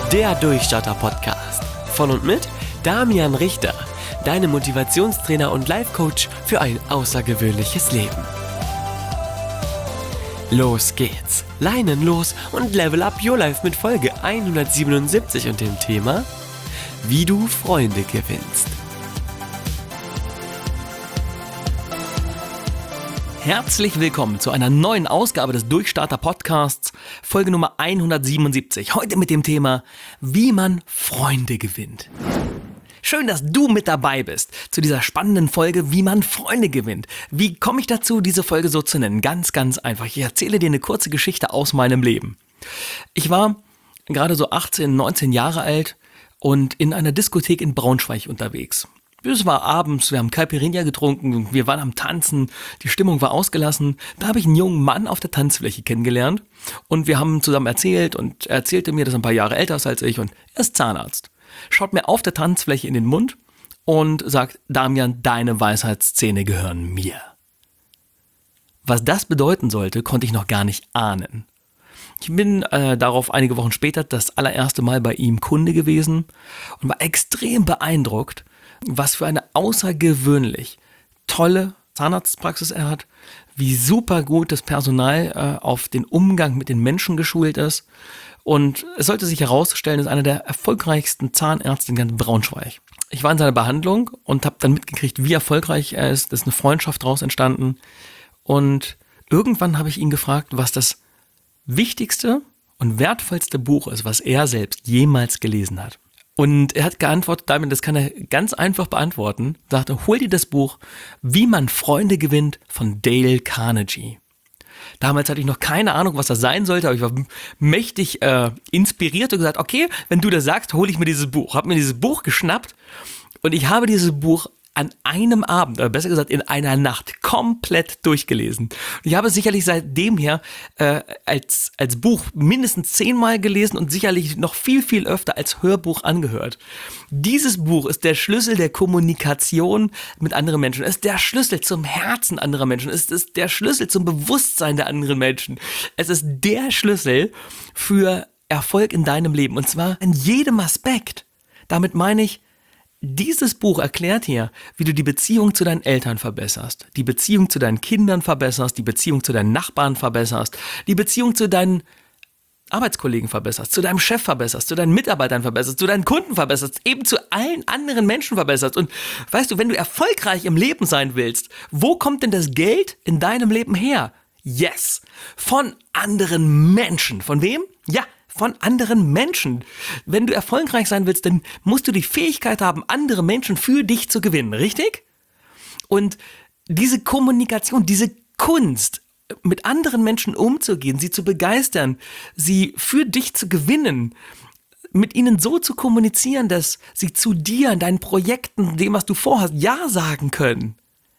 Der Durchstarter-Podcast. Von und mit Damian Richter, deinem Motivationstrainer und Life-Coach für ein außergewöhnliches Leben. Los geht's. Leinen los und level up your life mit Folge 177 und dem Thema: Wie du Freunde gewinnst. Herzlich willkommen zu einer neuen Ausgabe des Durchstarter-Podcasts, Folge Nummer 177. Heute mit dem Thema, wie man Freunde gewinnt. Schön, dass du mit dabei bist zu dieser spannenden Folge, wie man Freunde gewinnt. Wie komme ich dazu, diese Folge so zu nennen? Ganz, ganz einfach. Ich erzähle dir eine kurze Geschichte aus meinem Leben. Ich war gerade so 18, 19 Jahre alt und in einer Diskothek in Braunschweig unterwegs. Es war abends, wir haben Caipirinha getrunken, wir waren am Tanzen, die Stimmung war ausgelassen. Da habe ich einen jungen Mann auf der Tanzfläche kennengelernt und wir haben zusammen erzählt und er erzählte mir, dass er ein paar Jahre älter ist als ich und er ist Zahnarzt. Schaut mir auf der Tanzfläche in den Mund und sagt: Damian, deine Weisheitszähne gehören mir. Was das bedeuten sollte, konnte ich noch gar nicht ahnen. Ich bin darauf einige Wochen später das allererste Mal bei ihm Kunde gewesen und war extrem beeindruckt, was für eine außergewöhnlich tolle Zahnarztpraxis er hat, wie super gut das Personal auf den Umgang mit den Menschen geschult ist. Und es sollte sich herausstellen, er ist einer der erfolgreichsten Zahnärzte in ganz Braunschweig. Ich war in seiner Behandlung und habe dann mitgekriegt, wie erfolgreich er ist. Da ist eine Freundschaft daraus entstanden. Und irgendwann habe ich ihn gefragt, was das wichtigste und wertvollste Buch ist, was er selbst jemals gelesen hat. Und er hat geantwortet, Damian, das kann er ganz einfach beantworten. Er sagte, hol dir das Buch Wie man Freunde gewinnt von Dale Carnegie. Damals hatte ich noch keine Ahnung, was das sein sollte, aber ich war mächtig inspiriert und gesagt, okay, wenn du das sagst, hole ich mir dieses Buch. Habe mir dieses Buch geschnappt und ich habe dieses Buch an einem Abend, oder besser gesagt in einer Nacht, komplett durchgelesen. Und ich habe es sicherlich seitdem her als Buch mindestens 10-mal gelesen und sicherlich noch viel, viel öfter als Hörbuch angehört. Dieses Buch ist der Schlüssel der Kommunikation mit anderen Menschen. Es ist der Schlüssel zum Herzen anderer Menschen. Es ist der Schlüssel zum Bewusstsein der anderen Menschen. Es ist der Schlüssel für Erfolg in deinem Leben. Und zwar in jedem Aspekt. Damit meine ich, dieses Buch erklärt dir, wie du die Beziehung zu deinen Eltern verbesserst, die Beziehung zu deinen Kindern verbesserst, die Beziehung zu deinen Nachbarn verbesserst, die Beziehung zu deinen Arbeitskollegen verbesserst, zu deinem Chef verbesserst, zu deinen Mitarbeitern verbesserst, zu deinen Kunden verbesserst, eben zu allen anderen Menschen verbesserst. Und weißt du, wenn du erfolgreich im Leben sein willst, wo kommt denn das Geld in deinem Leben her? Yes, von anderen Menschen. Von wem? Ja, von anderen Menschen. Wenn du erfolgreich sein willst, dann musst du die Fähigkeit haben, andere Menschen für dich zu gewinnen, richtig? Und diese Kommunikation, diese Kunst, mit anderen Menschen umzugehen, sie zu begeistern, sie für dich zu gewinnen, mit ihnen so zu kommunizieren, dass sie zu dir, deinen Projekten, dem, was du vorhast, Ja sagen können.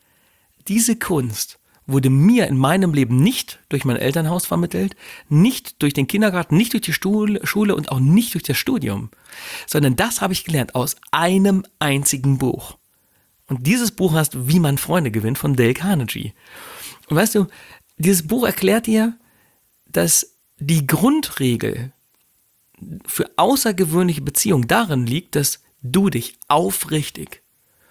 Diese Kunst wurde mir in meinem Leben nicht durch mein Elternhaus vermittelt, nicht durch den Kindergarten, nicht durch die Schule und auch nicht durch das Studium, sondern das habe ich gelernt aus einem einzigen Buch. Und dieses Buch heißt Wie man Freunde gewinnt von Dale Carnegie. Und weißt du, dieses Buch erklärt dir, dass die Grundregel für außergewöhnliche Beziehungen darin liegt, dass du dich aufrichtig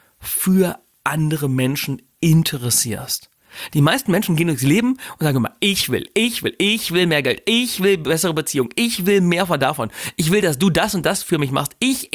für andere Menschen interessierst. Die meisten Menschen gehen durchs Leben und sagen immer, ich will mehr Geld, ich will bessere Beziehungen, ich will mehr von davon, ich will, dass du das und das für mich machst, ich,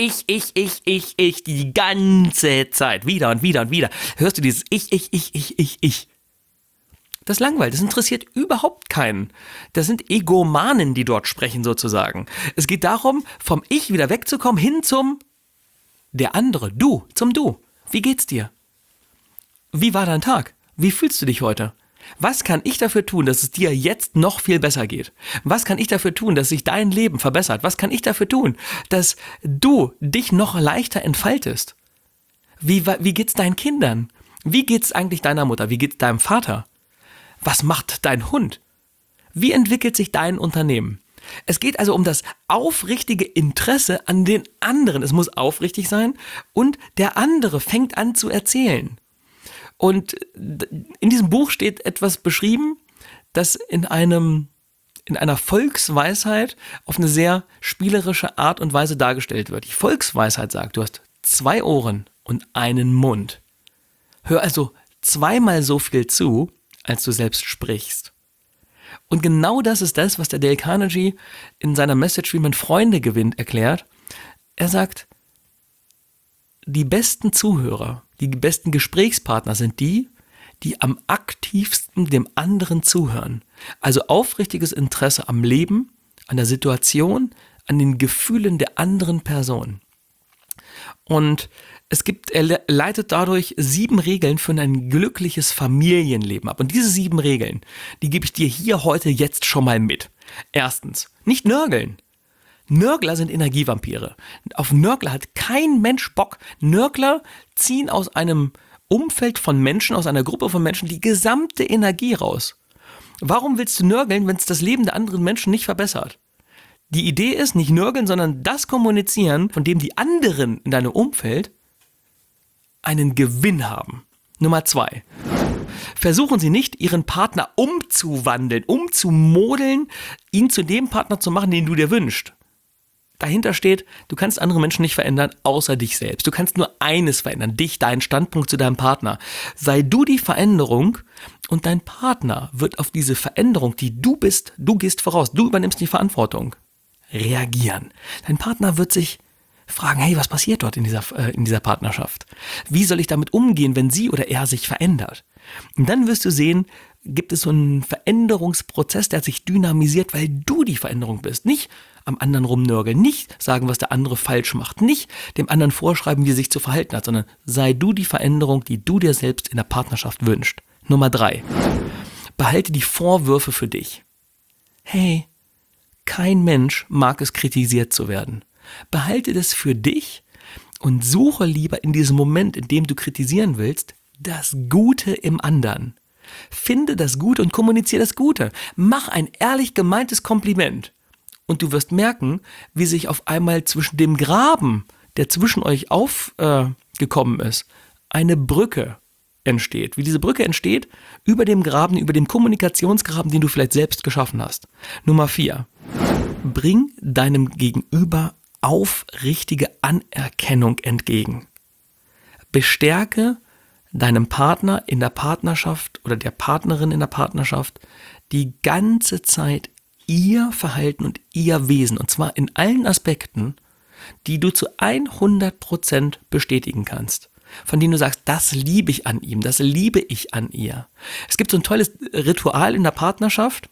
die ganze Zeit, wieder und wieder und wieder, hörst du dieses ich. Das langweilt, das interessiert überhaupt keinen. Das sind Egomanen, die dort sprechen sozusagen. Es geht darum, vom Ich wieder wegzukommen, hin zum der andere, du, zum Du. Wie geht's dir? Wie war dein Tag? Wie fühlst du dich heute? Was kann ich dafür tun, dass es dir jetzt noch viel besser geht? Was kann ich dafür tun, dass sich dein Leben verbessert? Was kann ich dafür tun, dass du dich noch leichter entfaltest? Wie geht's deinen Kindern? Wie geht's eigentlich deiner Mutter? Wie geht's deinem Vater? Was macht dein Hund? Wie entwickelt sich dein Unternehmen? Es geht also um das aufrichtige Interesse an den anderen. Es muss aufrichtig sein und der andere fängt an zu erzählen. Und in diesem Buch steht etwas beschrieben, das in einem in einer Volksweisheit auf eine sehr spielerische Art und Weise dargestellt wird. Die Volksweisheit sagt, du hast 2 Ohren und einen Mund. Hör also zweimal so viel zu, als du selbst sprichst. Und genau das ist das, was der Dale Carnegie in seiner Message, wie man Freunde gewinnt, erklärt. Er sagt, die besten Zuhörer, die besten Gesprächspartner sind die am aktivsten dem anderen zuhören. Also aufrichtiges Interesse am Leben, an der Situation, an den Gefühlen der anderen Person. Und er leitet dadurch 7 Regeln für ein glückliches Familienleben ab. Und diese 7 Regeln, die gebe ich dir hier heute jetzt schon mal mit. Erstens, nicht nörgeln. Nörgler sind Energievampire. Auf Nörgler hat kein Mensch Bock. Nörgler ziehen aus einem Umfeld von Menschen, aus einer Gruppe von Menschen die gesamte Energie raus. Warum willst du nörgeln, wenn es das Leben der anderen Menschen nicht verbessert? Die Idee ist nicht nörgeln, sondern das kommunizieren, von dem die anderen in deinem Umfeld einen Gewinn haben. Nummer 2. Versuchen Sie nicht, Ihren Partner umzuwandeln, umzumodeln, ihn zu dem Partner zu machen, den du dir wünschst. Dahinter steht, du kannst andere Menschen nicht verändern, außer dich selbst. Du kannst nur eines verändern, dich, deinen Standpunkt zu deinem Partner. Sei du die Veränderung und dein Partner wird auf diese Veränderung, die du bist, du gehst voraus, du übernimmst die Verantwortung, reagieren. Dein Partner wird sich fragen, hey, was passiert dort in dieser Partnerschaft? Wie soll ich damit umgehen, wenn sie oder er sich verändert? Und dann wirst du sehen, gibt es so einen Veränderungsprozess, der sich dynamisiert, weil du die Veränderung bist. Nicht am anderen rumnörgeln, nicht sagen, was der andere falsch macht, nicht dem anderen vorschreiben, wie er sich zu verhalten hat, sondern sei du die Veränderung, die du dir selbst in der Partnerschaft wünschst. Nummer 3. Behalte die Vorwürfe für dich. Hey, kein Mensch mag es, kritisiert zu werden. Behalte das für dich und suche lieber in diesem Moment, in dem du kritisieren willst, das Gute im anderen. Finde das Gute und kommuniziere das Gute. Mach ein ehrlich gemeintes Kompliment. Und du wirst merken, wie sich auf einmal zwischen dem Graben, der zwischen euch aufgekommen ist, eine Brücke entsteht. Wie diese Brücke entsteht, über dem Graben, über dem Kommunikationsgraben, den du vielleicht selbst geschaffen hast. Nummer 4. Bring deinem Gegenüber aufrichtige Anerkennung entgegen. Bestärke deinem Partner in der Partnerschaft oder der Partnerin in der Partnerschaft die ganze Zeit ihr Verhalten und ihr Wesen. Und zwar in allen Aspekten, die du zu 100% bestätigen kannst. Von denen du sagst, das liebe ich an ihm, das liebe ich an ihr. Es gibt so ein tolles Ritual in der Partnerschaft,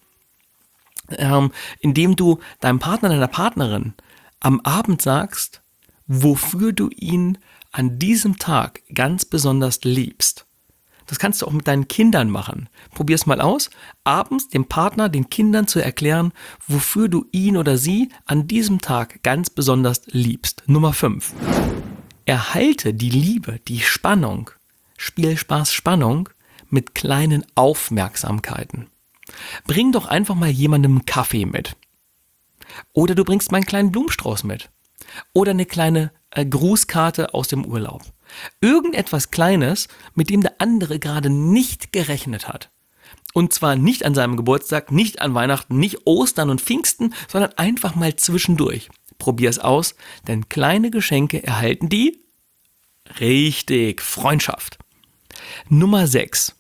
in dem du deinem Partner, deiner Partnerin am Abend sagst, wofür du ihn an diesem Tag ganz besonders liebst. Das kannst du auch mit deinen Kindern machen. Probier es mal aus, abends dem Partner, den Kindern zu erklären, wofür du ihn oder sie an diesem Tag ganz besonders liebst. Nummer 5. Erhalte die Liebe, die Spannung, Spielspaß, Spannung mit kleinen Aufmerksamkeiten. Bring doch einfach mal jemandem einen Kaffee mit. Oder du bringst mal einen kleinen Blumenstrauß mit. Oder eine kleine Grußkarte aus dem Urlaub. Irgendetwas Kleines, mit dem der andere gerade nicht gerechnet hat. Und zwar nicht an seinem Geburtstag, nicht an Weihnachten, nicht Ostern und Pfingsten, sondern einfach mal zwischendurch. Probier es aus, denn kleine Geschenke erhalten die richtig Freundschaft. Nummer 6.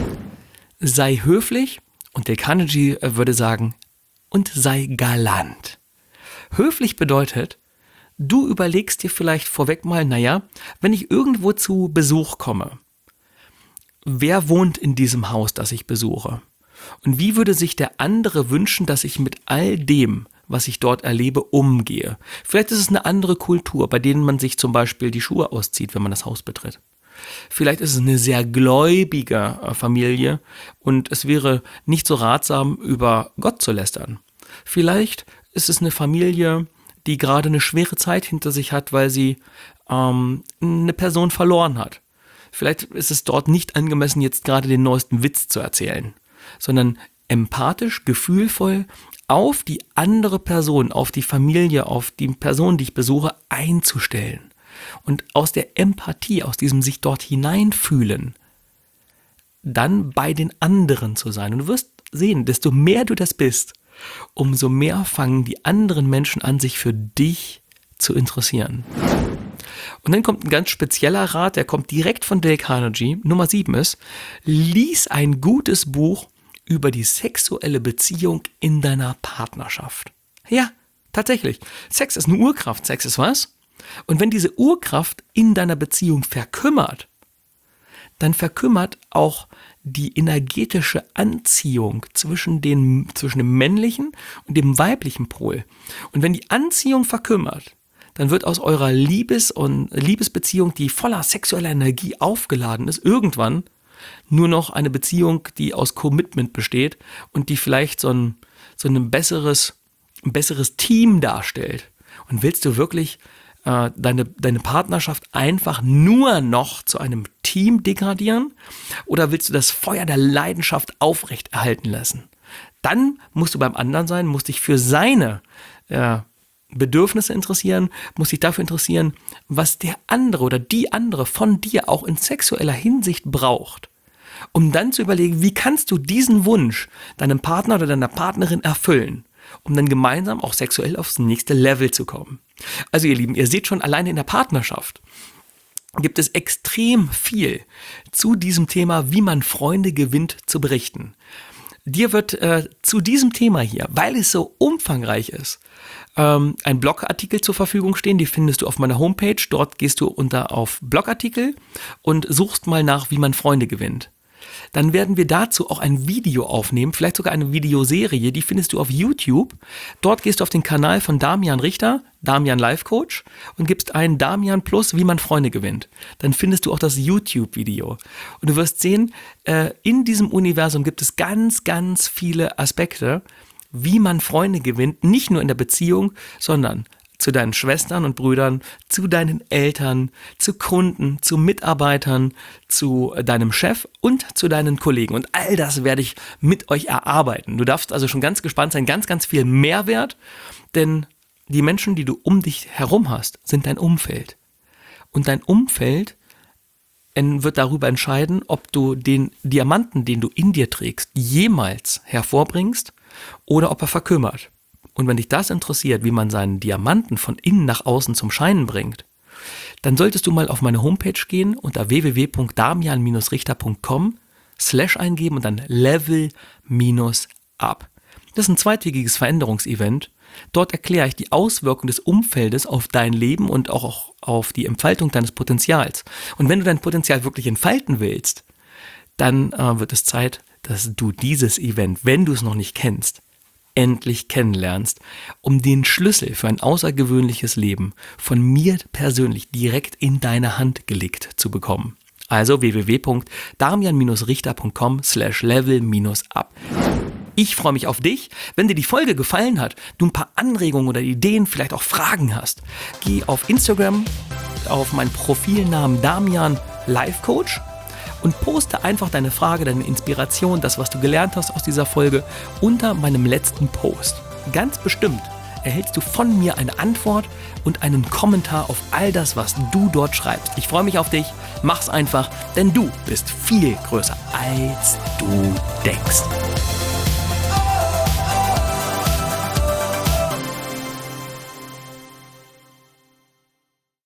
Sei höflich und der Carnegie würde sagen, und sei galant. Höflich bedeutet, du überlegst dir vielleicht vorweg mal, wenn ich irgendwo zu Besuch komme, wer wohnt in diesem Haus, das ich besuche? Und wie würde sich der andere wünschen, dass ich mit all dem, was ich dort erlebe, umgehe? Vielleicht ist es eine andere Kultur, bei denen man sich zum Beispiel die Schuhe auszieht, wenn man das Haus betritt. Vielleicht ist es eine sehr gläubige Familie und es wäre nicht so ratsam, über Gott zu lästern. Vielleicht ist es eine Familie, die gerade eine schwere Zeit hinter sich hat, weil sie eine Person verloren hat. Vielleicht ist es dort nicht angemessen, jetzt gerade den neuesten Witz zu erzählen, sondern empathisch, gefühlvoll auf die andere Person, auf die Familie, auf die Person, die ich besuche, einzustellen. Und aus der Empathie, aus diesem sich dort hineinfühlen, dann bei den anderen zu sein. Und du wirst sehen, desto mehr du das bist, umso mehr fangen die anderen Menschen an, sich für dich zu interessieren. Und dann kommt ein ganz spezieller Rat, der kommt direkt von Dale Carnegie. Nummer 7 ist, lies ein gutes Buch über die sexuelle Beziehung in deiner Partnerschaft. Ja, tatsächlich. Sex ist eine Urkraft. Sex ist was? Und wenn diese Urkraft in deiner Beziehung verkümmert, dann verkümmert auch die energetische Anziehung zwischen dem männlichen und dem weiblichen Pol. Und wenn die Anziehung verkümmert, dann wird aus eurer Liebesbeziehung, die voller sexueller Energie aufgeladen ist, irgendwann nur noch eine Beziehung, die aus Commitment besteht und die vielleicht so ein besseres Team darstellt. Und willst du wirklich deine Partnerschaft einfach nur noch zu einem Team degradieren? Oder willst du das Feuer der Leidenschaft aufrechterhalten lassen? Dann musst du beim anderen sein, musst dich für seine Bedürfnisse interessieren, musst dich dafür interessieren, was der andere oder die andere von dir auch in sexueller Hinsicht braucht. Um dann zu überlegen, wie kannst du diesen Wunsch deinem Partner oder deiner Partnerin erfüllen, um dann gemeinsam auch sexuell aufs nächste Level zu kommen. Also ihr Lieben, ihr seht schon, alleine in der Partnerschaft gibt es extrem viel zu diesem Thema, wie man Freunde gewinnt, zu berichten. Dir wird zu diesem Thema hier, weil es so umfangreich ist, ein Blogartikel zur Verfügung stehen. Die findest du auf meiner Homepage. Dort gehst du auf Blogartikel und suchst mal nach, wie man Freunde gewinnt. Dann werden wir dazu auch ein Video aufnehmen, vielleicht sogar eine Videoserie, die findest du auf YouTube. Dort gehst du auf den Kanal von Damian Richter, Damian Life Coach, und gibst ein Damian Plus, wie man Freunde gewinnt. Dann findest du auch das YouTube-Video. Und du wirst sehen, in diesem Universum gibt es ganz, ganz viele Aspekte, wie man Freunde gewinnt, nicht nur in der Beziehung, sondern zu deinen Schwestern und Brüdern, zu deinen Eltern, zu Kunden, zu Mitarbeitern, zu deinem Chef und zu deinen Kollegen. Und all das werde ich mit euch erarbeiten. Du darfst also schon ganz gespannt sein, ganz, ganz viel Mehrwert, denn die Menschen, die du um dich herum hast, sind dein Umfeld. Und dein Umfeld wird darüber entscheiden, ob du den Diamanten, den du in dir trägst, jemals hervorbringst oder ob er verkümmert. Und wenn dich das interessiert, wie man seinen Diamanten von innen nach außen zum Scheinen bringt, dann solltest du mal auf meine Homepage gehen unter www.damian-richter.com / eingeben und dann Level-up. Das ist ein zweitägiges Veränderungsevent. Dort erkläre ich die Auswirkungen des Umfeldes auf dein Leben und auch auf die Entfaltung deines Potenzials. Und wenn du dein Potenzial wirklich entfalten willst, dann wird es Zeit, dass du dieses Event, wenn du es noch nicht kennst, endlich kennenlernst, um den Schlüssel für ein außergewöhnliches Leben von mir persönlich direkt in deine Hand gelegt zu bekommen. Also www.damian-richter.com / level-up. Ich freue mich auf dich. Wenn dir die Folge gefallen hat, du ein paar Anregungen oder Ideen, vielleicht auch Fragen hast, geh auf Instagram auf meinen Profilnamen Damian Life Coach und poste einfach deine Frage, deine Inspiration, das, was du gelernt hast aus dieser Folge, unter meinem letzten Post. Ganz bestimmt erhältst du von mir eine Antwort und einen Kommentar auf all das, was du dort schreibst. Ich freue mich auf dich. Mach's einfach, denn du bist viel größer, als du denkst.